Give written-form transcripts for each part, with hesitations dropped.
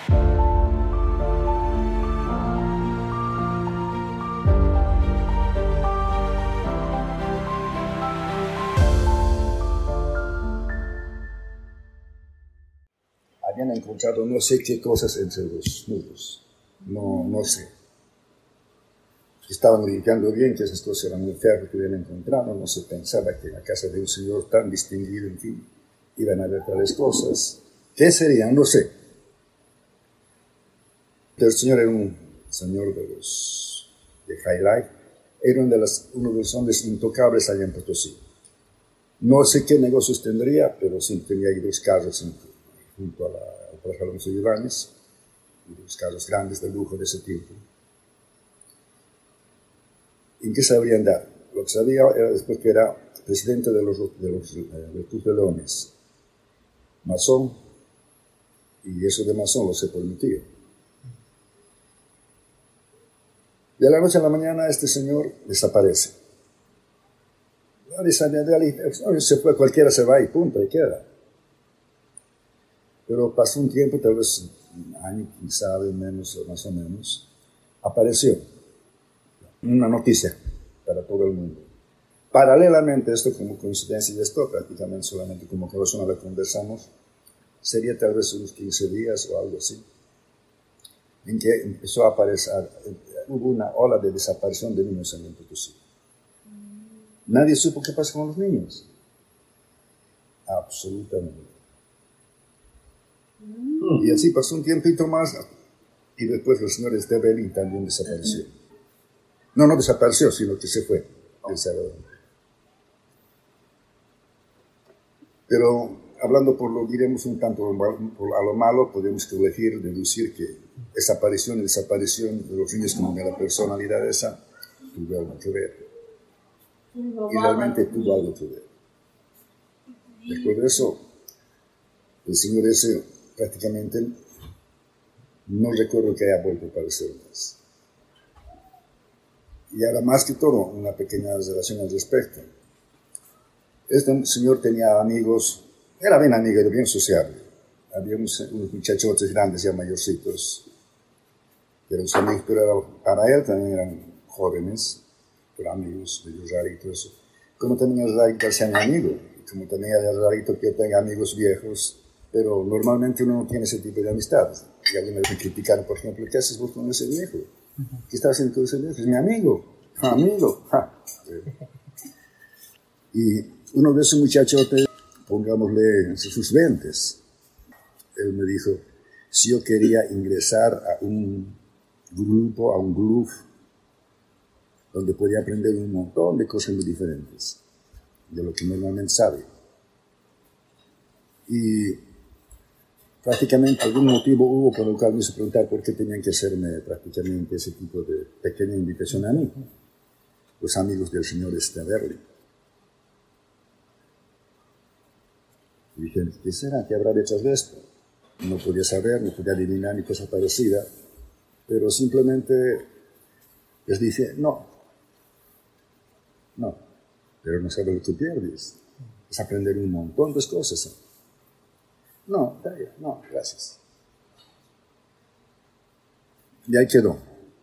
Habían encontrado no sé qué cosas entre los muros, no sé. Estaban limpiando bien, que esas cosas eran un ferro que habían encontrado, no se pensaba que en la casa de un señor tan distinguido, en fin, iban a ver tales cosas. ¿Qué serían? No sé. Pero el señor era un señor de High Life, era uno de los hombres intocables allá en Potosí. No sé qué negocios tendría, pero sí tenía ahí dos carros junto al Plaza Alonso Ibáñez, dos carros grandes de lujo de ese tiempo. ¿En qué sabría andar? Lo que sabía era después que era presidente del Club de Leones, masón, y eso de masón lo sé por mi tío. De la noche a la mañana este señor desaparece. Se fue, cualquiera se va y punto, y queda. Pero pasó un tiempo, tal vez un año, quién sabe, menos o más o menos, apareció una noticia para todo el mundo. Paralelamente, esto como coincidencia y esto prácticamente solamente como que no la conversamos, sería tal vez unos 15 días o algo así, en que empezó a aparecer, hubo una ola de desaparición de niños en el Potosí. Nadie supo qué pasa con los niños. Absolutamente. Y así pasó un tiempito más, y después el señor Esteban también desapareció. No desapareció, sino que se fue del Salvador. Pero hablando diremos un tanto a lo malo, podemos elegir, deducir que esa aparición y desaparición de los niños como de la personalidad esa tuvo algo que ver. Y realmente tuvo algo que ver. Después de eso, el señor ese prácticamente no recuerdo que haya vuelto a aparecer más. Y ahora más que todo, una pequeña relación al respecto. Este señor tenía amigos, era bien amigo, era bien sociable. Había unos muchachotes grandes, ya mayorcitos, que eran sus amigos, pero para él también eran jóvenes, pero amigos, medio raritos. Como también es rarito ser mi amigo, como también es rarito que yo tenga amigos viejos, pero normalmente uno no tiene ese tipo de amistades. Y alguien me criticaron, por ejemplo, ¿qué haces vos con ese viejo? ¿Qué estás haciendo con ese viejo? Es mi amigo. Amigo. Y uno de esos muchachotes, pongámosle en sus 20, él me dijo, si yo quería ingresar a un grupo, a un club, donde podía aprender un montón de cosas muy diferentes, de lo que normalmente sabe. Y prácticamente algún motivo hubo por el cual me hizo preguntar por qué tenían que hacerme prácticamente ese tipo de pequeña invitación a mí, los amigos del señor Esteberli. Y dije, ¿qué será? ¿Qué habrá detrás de esto? No podía saber, no podía adivinar ni cosa parecida, pero simplemente les dije, no, pero no sabes lo que pierdes, es aprender un montón de cosas. No, gracias. Y ahí quedó.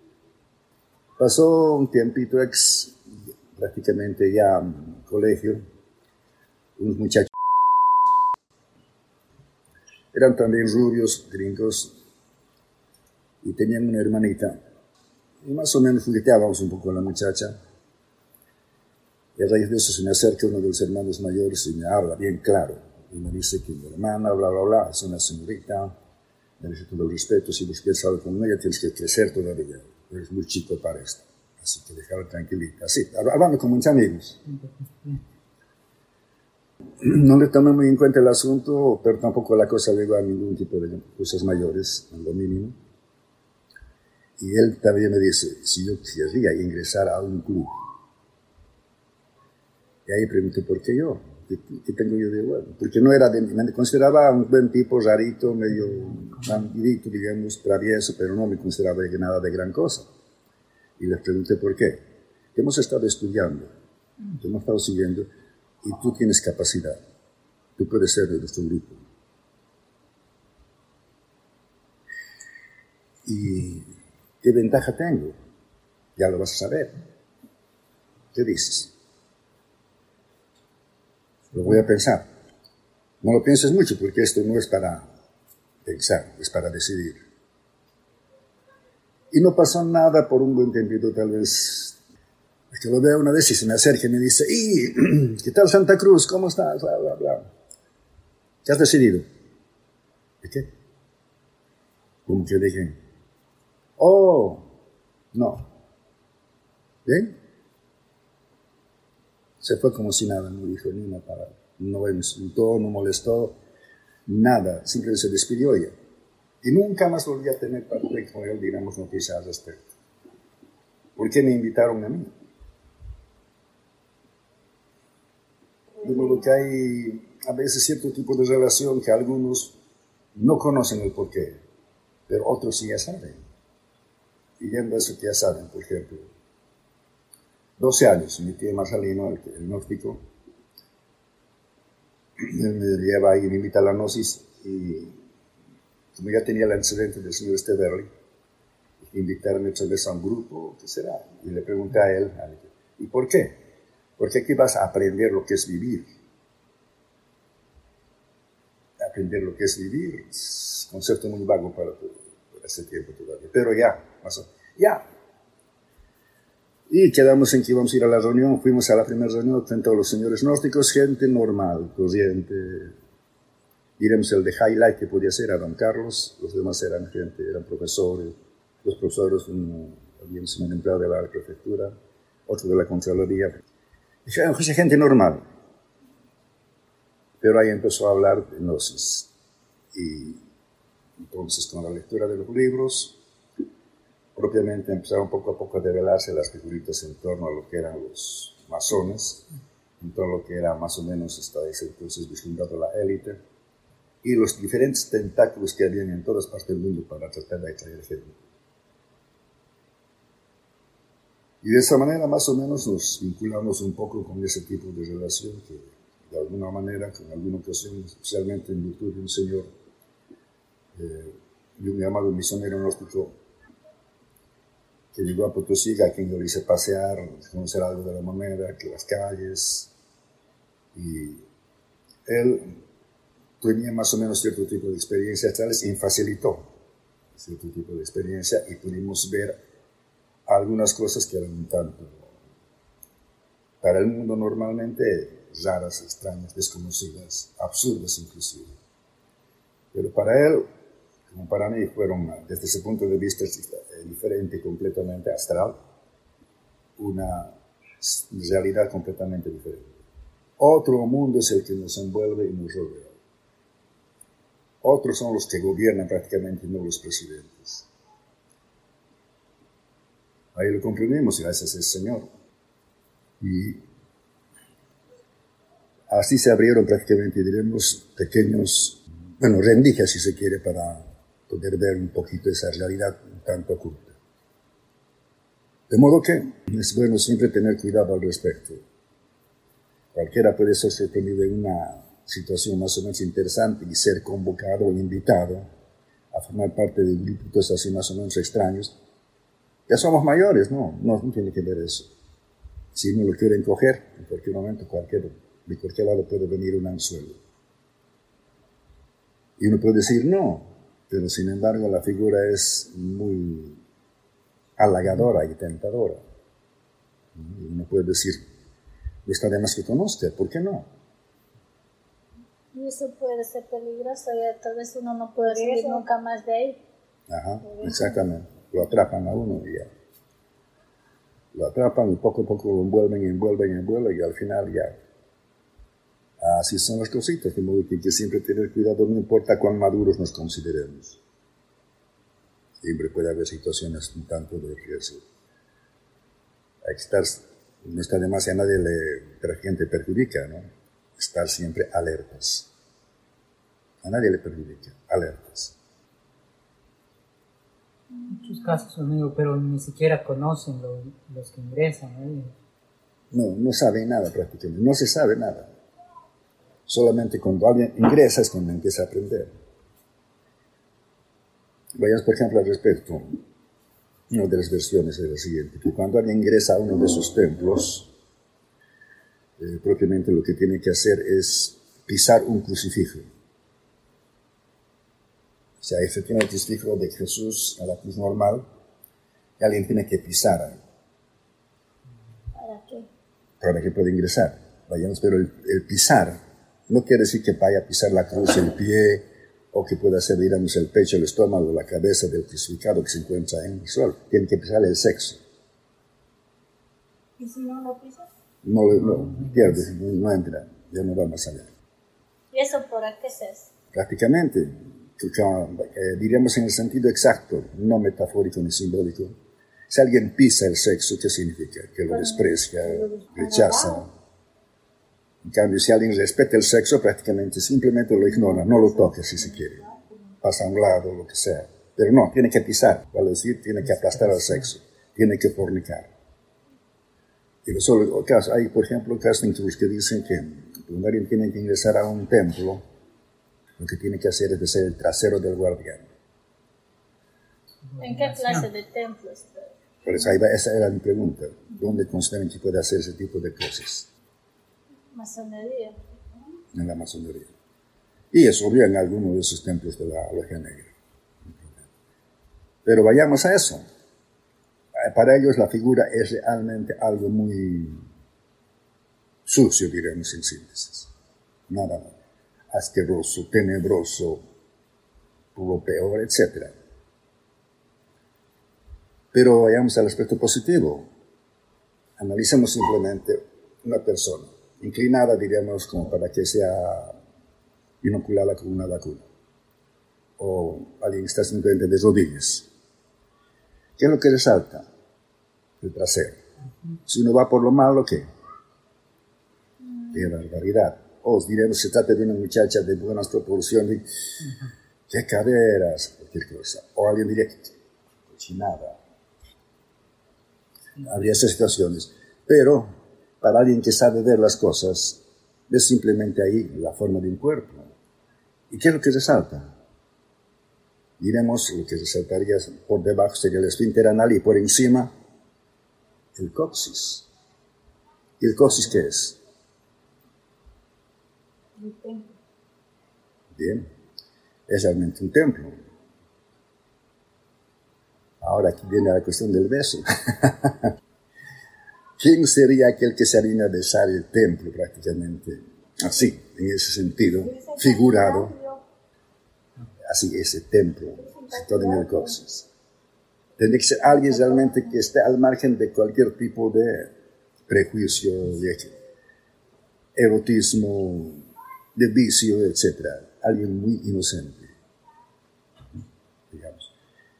Pasó un tiempito prácticamente ya colegio, unos muchachos. Eran también rubios, gringos, y tenían una hermanita. Y más o menos jugueteábamos un poco con la muchacha. Y a raíz de eso se me acerca uno de los hermanos mayores y me habla bien claro. Y me dice que mi hermana, bla, bla, bla, es una señorita, merece todo el respeto, si vos quieres hablar con ella tienes que crecer todavía, eres muy chico para esto, así que déjala tranquilita, así, hablando con muchos amigos. No le tomé muy en cuenta el asunto, pero tampoco la cosa llegó a ningún tipo de cosas mayores, en lo mínimo. Y él también me dice, si yo querría ingresar a un club. Y ahí pregunté, ¿por qué yo? ¿Qué tengo yo de bueno? Porque no era me consideraba un buen tipo, rarito, medio bandidito, digamos, travieso, pero no me consideraba nada de gran cosa. Y les pregunté por qué. Hemos estado estudiando, hemos estado siguiendo, y tú tienes capacidad. Tú puedes ser de nuestro grupo. ¿Y qué ventaja tengo? Ya lo vas a saber. ¿Qué dices? Lo voy a pensar. No lo pienses mucho porque esto no es para pensar, es para decidir. Y no pasó nada por un buen tiempito, tal vez. Es que lo veo una vez y se me acerca y me dice, ¿qué tal Santa Cruz? ¿Cómo estás? Bla, bla, bla. ¿Qué has decidido? ¿De qué? Como que dije, no. ¿Bien? Se fue como si nada, no dijo ni una palabra. No me insultó, no molestó, nada. Simplemente se despidió ella. Y nunca más volví a tener parte con él, digamos, noticias al respecto. ¿Por qué me invitaron a mí? De modo que hay a veces cierto tipo de relación que algunos no conocen el porqué, pero otros sí ya saben. Y viendo eso que ya saben, por ejemplo, 12 años, mi tío Marcelino, el nórdico, él me lleva ahí, me invita a la gnosis, y como ya tenía el antecedente del señor Esteverly, invitarme otra vez a un grupo, ¿qué será? Y le pregunté a él, ¿y por qué? Porque aquí vas a aprender lo que es vivir. Aprender lo que es vivir es un concepto muy vago para ese tiempo todavía, pero ya. Y quedamos en que íbamos a ir a la reunión, fuimos a la primera reunión con todos los señores gnósticos, gente normal, corriente. Diremos el de highlight que podía ser a don Carlos, los demás eran profesores, los profesores, había un empleado de la prefectura, otro de la Contraloría. Gente normal. Pero ahí empezó a hablar de gnosis. Y entonces con la lectura de los libros, propiamente empezaron poco a poco a develarse las figuritas en torno a lo que eran los masones, en torno a lo que era más o menos hasta ese entonces vislumbrado la élite, y los diferentes tentáculos que habían en todas partes del mundo para tratar de atraer gente. Y de esa manera más o menos nos vinculamos un poco con ese tipo de relación que de alguna manera, en alguna ocasión, especialmente en virtud de un señor, de un llamado misionero gnóstico, que llegó a Potosí, a quien yo le hice pasear, conocer algo de la moneda, que las calles, y él tenía más o menos cierto tipo de experiencia astrales y facilitó cierto tipo de experiencia y pudimos ver algunas cosas que eran un tanto, para el mundo normalmente, raras, extrañas, desconocidas, absurdas inclusive. Pero para él, como para mí, fueron, desde ese punto de vista diferente, completamente astral, una realidad completamente diferente. Otro mundo es el que nos envuelve y nos rodea. Otros son los que gobiernan prácticamente, no los presidentes. Ahí lo comprendimos gracias al Señor. Y así se abrieron prácticamente, diremos, pequeños, rendijas si se quiere, para poder ver un poquito esa realidad un tanto oculta. De modo que es bueno siempre tener cuidado al respecto. Cualquiera puede ser sorprendido en una situación más o menos interesante y ser convocado o invitado a formar parte de grupitos así más o menos extraños. Ya somos mayores, no tiene que ver eso. Si uno lo quieren coger, en cualquier momento, de cualquier lado puede venir un anzuelo. Y uno puede decir no, pero sin embargo la figura es muy halagadora y tentadora. Y uno puede decir, no está de más que conozca, ¿por qué no? Y eso puede ser peligroso, ya tal vez uno no puede salir nunca más de ahí. Ajá, exactamente. Lo atrapan a uno y ya. Lo atrapan y poco a poco lo envuelven y al final ya. Así son las cositas, de modo que hay que siempre tener cuidado, no importa cuán maduros nos consideremos. Siempre puede haber situaciones un tanto de riesgo. Hay que estar, no está de más y a nadie la gente perjudica, ¿no? Estar siempre alertas. A nadie le perjudica, alertas. Muchos casos, amigo, pero ni siquiera conocen los que ingresan, ¿no? No saben nada prácticamente, no se sabe nada. Solamente cuando alguien ingresa es cuando empieza a aprender. Vayamos, por ejemplo, al respecto. Una de las versiones es la siguiente, que cuando alguien ingresa a uno de esos templos, propiamente lo que tiene que hacer es pisar un crucifijo. O sea, este tiene el crucifijo de Jesús a la cruz normal, y alguien tiene que pisar ahí. ¿Para qué? Para que pueda ingresar. Vayamos, pero el pisar no quiere decir que vaya a pisar la cruz, el pie, o que pueda ser, digamos, el pecho, el estómago, la cabeza del crucificado que se encuentra en el suelo. Tiene que pisar el sexo. ¿Y si no lo pisas? No pierde, no entra, ya no va más allá. ¿Y eso por qué se hace? Prácticamente, diríamos en el sentido exacto, no metafórico ni simbólico. Si alguien pisa el sexo, ¿qué significa? Que lo desprecia, rechaza. En cambio, si alguien respeta el sexo, prácticamente simplemente lo ignora, no lo toca si se quiere. Pasa a un lado, lo que sea. Pero no, tiene que pisar, vale decir, tiene que aplastar al sexo, tiene que fornicar. Y hay, por ejemplo, casos incluso que dicen que cuando alguien tiene que ingresar a un templo, lo que tiene que hacer es de ser el trasero del guardián. ¿En qué clase de templo está? Por eso esa era mi pregunta. ¿Dónde consideran que puede hacer ese tipo de cosas? Masonería. En la masonería. Y es obvio en alguno de esos templos de la logia negra. Pero vayamos a eso. Para ellos la figura es realmente algo muy sucio, diremos en síntesis. Nada más. Asqueroso, tenebroso, lo peor, etc. Pero vayamos al aspecto positivo. Analicemos simplemente una persona inclinada, diríamos, como para que sea inoculada con una vacuna. O alguien que está simplemente de rodillas. ¿Qué es lo que resalta? El trasero. Si uno va por lo malo, ¿qué? ¡Qué barbaridad! O diremos, se trata de una muchacha de buenas proporciones, ¡qué caderas! Cualquier cosa. O alguien diría, cochinada. Habría esas situaciones. Pero, para alguien que sabe ver las cosas, es simplemente ahí la forma de un cuerpo. ¿Y qué es lo que resalta? Diremos, lo que resaltaría por debajo sería el esfínter anal y por encima el coxis. ¿Y el coxis qué es? El templo. Bien, es realmente un templo. Ahora aquí viene la cuestión del beso. ¿Quién sería aquel que se anima a besar el templo prácticamente? Así, en ese sentido, figurado. Así, ese templo, situado en el coxis. Tendría que ser alguien realmente que esté al margen de cualquier tipo de prejuicio, de erotismo, de vicio, etc. Alguien muy inocente, digamos.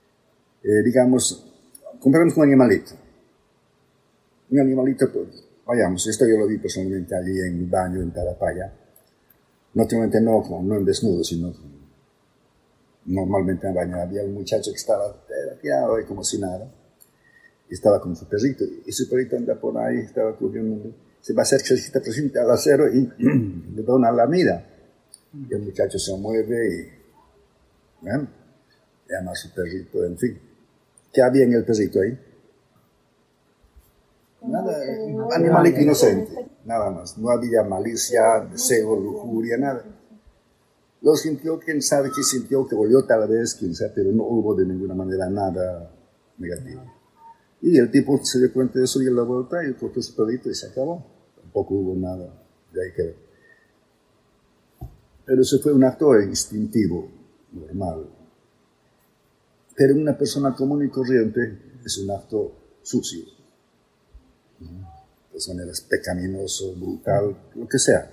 Comparamos con un animalito. Un animalito, pues, vayamos, esto yo lo vi personalmente allí en un baño en Tarapaya. Naturalmente no en desnudo, sino normalmente en baño. Había un muchacho que estaba tirado ahí como si nada. Y estaba con su perrito. Y su perrito anda por ahí, estaba corriendo. Se va a hacer que se presenta al acero y le da una lamida. Y el muchacho se mueve y llama a su perrito, en fin. ¿Qué había en el perrito ahí? Nada, animalito inocente, nada más. No había malicia, deseo, lujuria, nada. Lo sintió, quién sabe qué sintió, que volvió tal vez, quién sabe, pero no hubo de ninguna manera nada negativo. Y el tipo se dio cuenta de eso y la vuelta y cortó su perrito y se acabó. Tampoco hubo nada de ahí que... Pero eso fue un acto instintivo, normal. Pero una persona común y corriente es un acto sucio. De manera pecaminoso, brutal, lo que sea.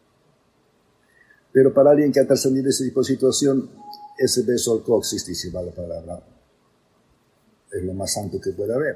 Pero para alguien que ha trascendido ese tipo de situación, ese beso al coxis, dice va la palabra, es lo más santo que puede haber.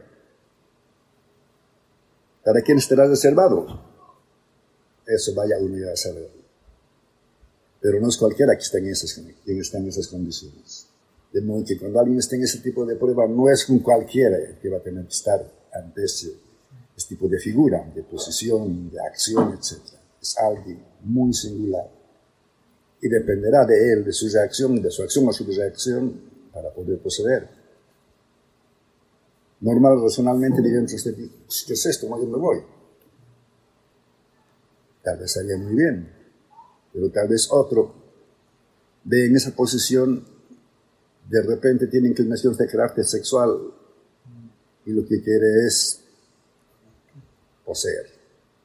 ¿Para quién estará reservado? Eso vaya uno a saber. Pero no es cualquiera que esté en esas condiciones. De modo que cuando alguien esté en ese tipo de prueba, no es con cualquiera que va a tener que estar ante ese tipo de figura, de posición, de acción, etc. Es alguien muy singular. Y dependerá de él, de su reacción, de su acción o su reacción, para poder proceder. Normal, racionalmente, diríamos, ¿qué es esto? No, yo me voy. Tal vez haría muy bien, pero tal vez otro ve en esa posición, de repente tiene inclinaciones de carácter sexual y lo que quiere es poseer.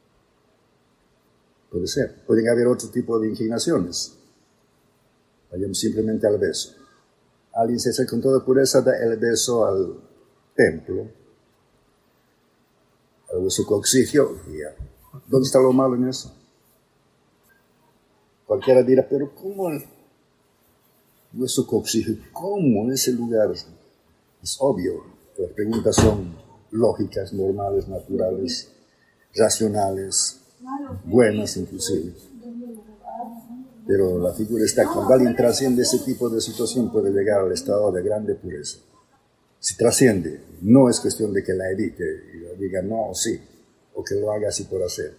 Puede ser. Pueden haber otro tipo de inclinaciones. Vayamos simplemente al beso. Alguien se acerca con toda pureza, da el beso al templo, al hueso coxigio, y ya. ¿Dónde está lo malo en eso? Cualquiera dirá, pero ¿cómo el hueso coxigio? ¿Cómo ese lugar? Es obvio. Las preguntas son lógicas, normales, naturales, racionales, buenas inclusive. Pero la figura está, cuando alguien trasciende ese tipo de situación, puede llegar al estado de grande pureza. Si trasciende, no es cuestión de que la evite y le diga no o sí, o que lo haga así por hacer.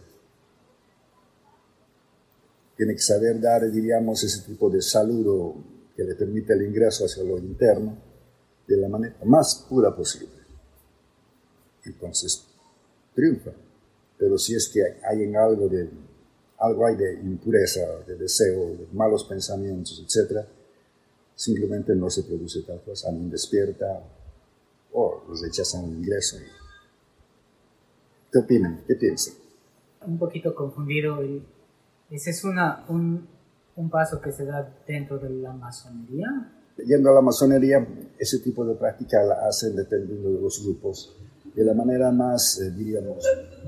Tiene que saber dar, diríamos, ese tipo de saludo que le permite el ingreso hacia lo interno de la manera más pura posible. Entonces, triunfa. Pero si es que hay en algo hay de impureza, de deseo, de malos pensamientos, etc., simplemente no se produce tal cosa, alguien despierta o rechazan el ingreso. ¿Qué opinan? ¿Qué piensan? Un poquito confundido. Ese es un paso que se da dentro de la masonería. Yendo a la masonería, ese tipo de práctica la hacen dependiendo de los grupos, de la manera más, diríamos,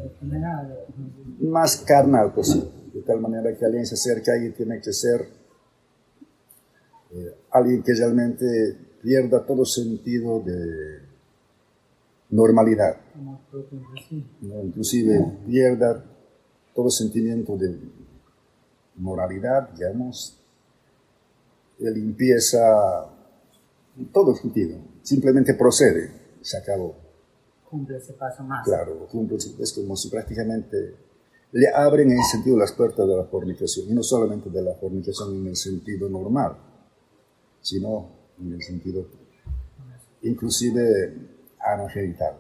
más carnal posible. De tal manera que alguien se acerca y tiene que ser alguien que realmente pierda todo sentido de normalidad. ¿No? Inclusive pierda todo sentimiento de moralidad, digamos, de limpieza, todo sentido. Simplemente procede, se acabó. Cumple ese paso más. Claro, cumple, es como si prácticamente le abren en ese sentido las puertas de la fornicación, y no solamente de la fornicación en el sentido normal, sino en el sentido inclusive anogenital.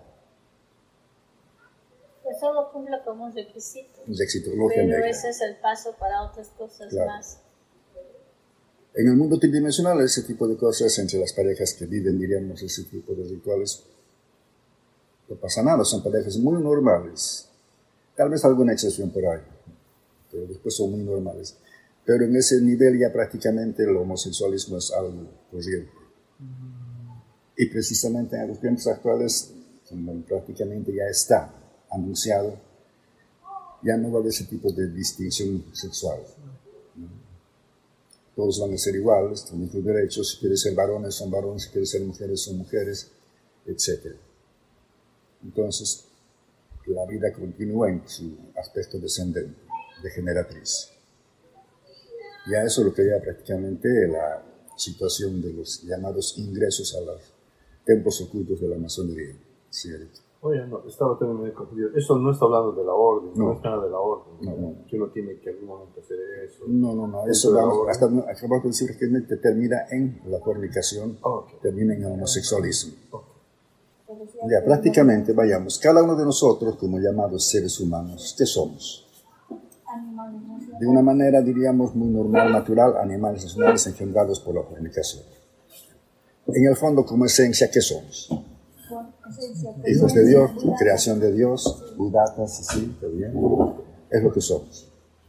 Eso lo cumple como un requisito. Un requisito, pero ese es el paso para otras cosas más. En el mundo tridimensional, ese tipo de cosas entre las parejas que viven, diríamos, ese tipo de rituales, no pasa nada, son parejas muy normales. Tal vez alguna excepción por ahí, pero después son muy normales. Pero en ese nivel ya prácticamente el homosexualismo es algo corriente. Y precisamente en los tiempos actuales, como prácticamente ya está anunciado, ya no va a haber ese tipo de distinción sexual. Todos van a ser iguales, con mismos derechos. Si quieren ser varones, son varones. Si quieren ser mujeres, son mujeres, etc. Entonces, la vida continúa en su aspecto descendente, degeneratriz. Ya eso es lo que lleva prácticamente la situación de los llamados ingresos a los templos ocultos de la masonería. ¿Cierto? Oye, no, estaba también medio confundido. Eso no está hablando de la orden, no es nada de la orden. No. Que uno tiene que en algún momento hacer eso. No, eso vamos, hasta acabamos de decir que termina en la fornicación, termina en el homosexualismo. Ya, prácticamente, vayamos, cada uno de nosotros, como llamados seres humanos, ¿qué somos? De una manera, diríamos, muy normal, natural, animales racionales engendrados por la fornicación. En el fondo, como esencia, ¿qué somos? Hijos de Dios, creación de Dios, budatas, sí, está bien, es lo que somos.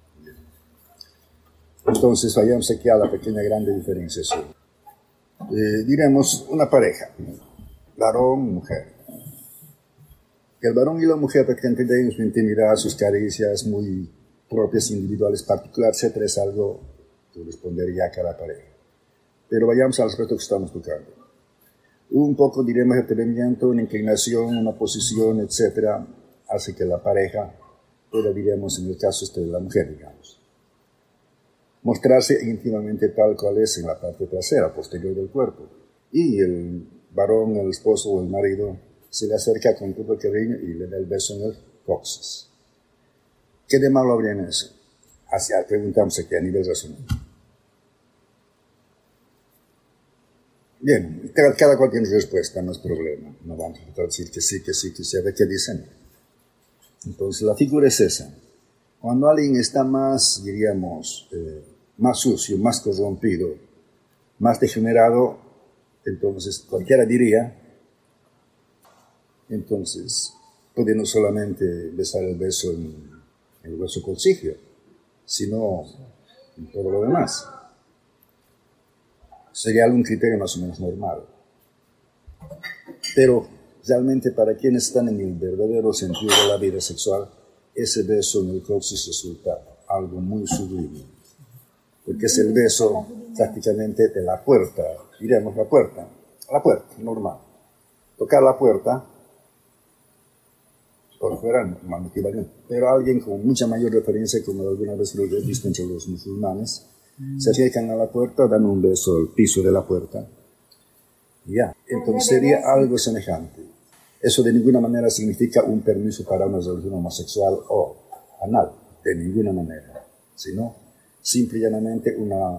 Entonces, vayamos aquí a la pequeña grande diferenciación. Diremos una pareja, varón, mujer. El varón y la mujer prácticamente tienen su intimidad, sus caricias muy propias, individuales, particulares, etc. Es algo que respondería a cada pareja. Pero vayamos al aspecto que estamos tocando. Un poco, diremos, de atrevimiento, una inclinación, una posición, etc. hace que la pareja pueda, diremos, en el caso de la mujer, digamos, mostrarse íntimamente tal cual es en la parte trasera, posterior del cuerpo. Y el varón, el esposo o el marido se le acerca con todo el cariño y le da el beso en el coxis. ¿Qué de malo habría en eso? Preguntamos aquí a nivel racional. Bien, cada cual tiene su respuesta, no es problema. No vamos a decir que sí, a ver qué dicen. Entonces, la figura es esa. Cuando alguien está más, diríamos, más sucio, más corrompido, más degenerado, entonces cualquiera diría, entonces puede no solamente besar el beso en el hueso colcigio, sino en todo lo demás. Sería algún criterio más o menos normal. Pero realmente para quienes están en el verdadero sentido de la vida sexual, ese beso en el coxis resulta algo muy sublime. Porque es el beso prácticamente de la puerta, diríamos la puerta normal. Tocar la puerta, por fuera no equivalente, pero alguien con mucha mayor referencia, como alguna vez lo he visto entre los musulmanes, se acercan a la puerta, dan un beso al piso de la puerta, y ya. Entonces sería algo semejante. Eso de ninguna manera significa un permiso para una relación homosexual o anal, de ninguna manera, sino simple y llanamente una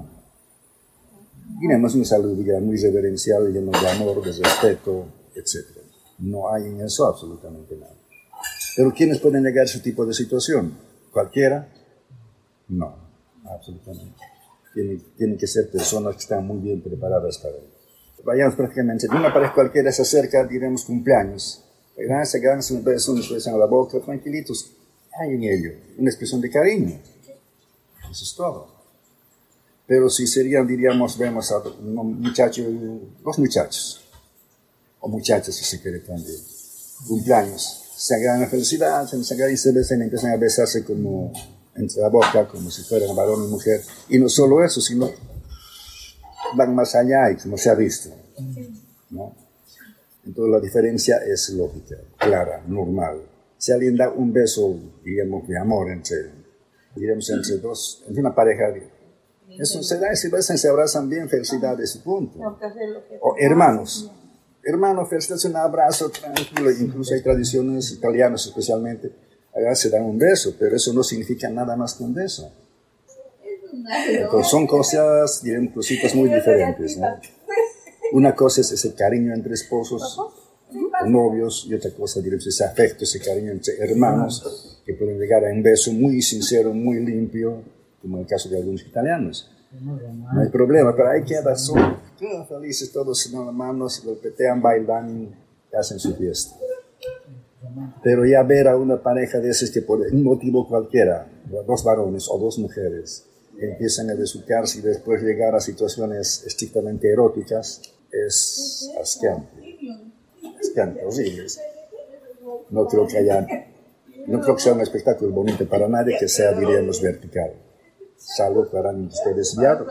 salud muy reverencial, lleno de amor, de respeto, etc. No hay en eso absolutamente nada. Pero ¿quiénes pueden llegar a ese tipo de situación? ¿Cualquiera? No, absolutamente. Tienen que ser personas que están muy bien preparadas para ello. Vayamos prácticamente, de una pareja cualquiera se acerca, diremos cumpleaños. Se agarran un beso, una expresión a la boca, tranquilitos. Hay en ello una expresión de cariño. Eso es todo. Pero si serían, diríamos, vemos a un muchacho, dos muchachos, o muchachas si se quiere también, cumpleaños, se agarran la felicidad, se agarran y se besan, empiezan a besarse como entre la boca, como si fueran varón y mujer. Y no solo eso, sino van más allá y como se ha visto, ¿no? Entonces la diferencia es lógica, clara, normal. Si alguien da un beso, digamos, de amor entre dos, entre una pareja, eso se da, se besan, se abrazan bien, felicidades y punto. O hermanos, felicitaciones, un abrazo tranquilo, incluso hay tradiciones italianas especialmente, allá se dan un beso, pero eso no significa nada más que un beso. Entonces son cosas, diremos, cositas muy diferentes, ¿no? Una cosa es ese cariño entre esposos o novios, y otra cosa, diremos, ese afecto, ese cariño entre hermanos, que pueden llegar a un beso muy sincero, muy limpio, como en el caso de algunos italianos. No hay problema, pero hay que dar son felices, todos se dan las manos, golpetean, bailan, hacen su fiesta. Pero ya ver a una pareja de esos que por un motivo cualquiera, dos varones o dos mujeres, empiezan a besuquearse y después llegar a situaciones estrictamente eróticas, es asqueante, horrible. No creo que sea un espectáculo bonito para nadie que sea, diríamos, vertical. Salvo para que esté desviado.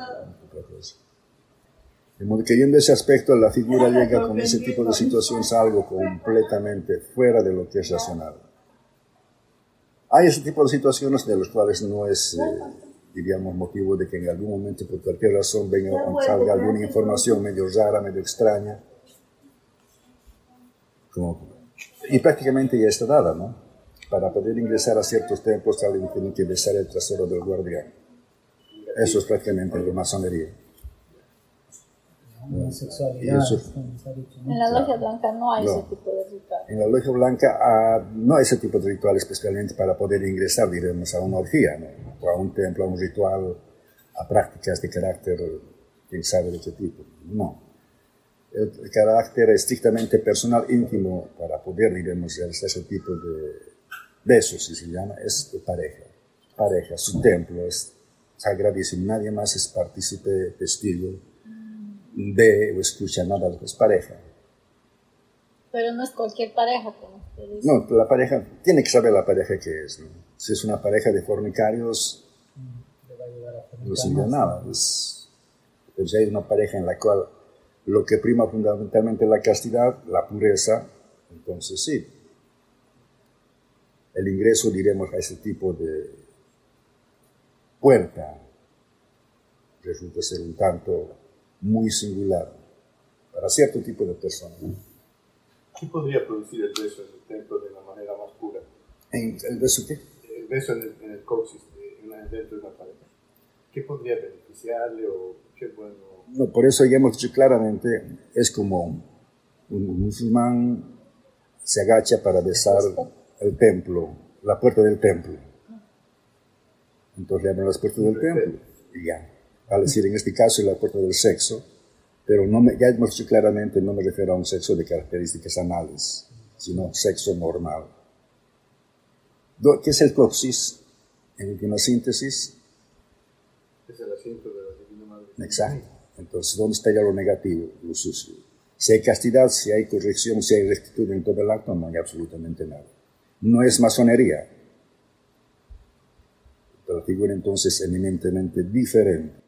De modo que viendo ese aspecto, la figura llega con ese tipo de situaciones a algo completamente fuera de lo que es racional. Hay ese tipo de situaciones de las cuales no es, diríamos, motivo de que en algún momento, por cualquier razón, venga o salga alguna información medio rara, medio extraña. Y prácticamente ya está dada, ¿no? Para poder ingresar a ciertos templos, alguien tiene que besar el trasero del guardián. Eso es prácticamente la masonería. La sexualidad, en la logia blanca no hay ese tipo de ritual. En la logia blanca no hay ese tipo de ritual especialmente para poder ingresar, diremos, a una orgía, ¿no? O a un templo, a un ritual, a prácticas de carácter, quién sabe de qué tipo. No. El carácter estrictamente personal, íntimo, para poder, diremos, realizar ese tipo de besos, si se llama, es de pareja. Pareja, su templo es sagradísimo, nadie más es partícipe, testigo, ve o escucha nada, es pareja. Pero no es cualquier pareja, como usted dice. No, la pareja, tiene que saber la pareja que es, ¿no? Si es una pareja de fornicarios, no sirve nada. Pues si hay una pareja en la cual lo que prima fundamentalmente es la castidad, la pureza, entonces sí. El ingreso, diremos, a ese tipo de puerta resulta ser un tanto muy singular para cierto tipo de personas. ¿Qué podría producir el beso en el templo de la manera más pura? ¿El beso qué? El beso en el coxis, dentro de una pareja. ¿Qué podría beneficiarle o qué bueno No, por eso ya hemos dicho claramente, es como un musulmán se agacha para besar el templo, la puerta del templo. Entonces le abren las puertas del templo y ya. Al decir, en este caso, la puerta del sexo, pero ya hemos dicho claramente, no me refiero a un sexo de características anales, sino sexo normal. ¿Qué es el coxis? En última síntesis. Es el asiento de la Divina Madre. Exacto. Entonces, ¿dónde está ya lo negativo, lo sucio? Si hay castidad, si hay corrección, si hay rectitud en todo el acto, no hay absolutamente nada. No es masonería. La figura entonces eminentemente diferente.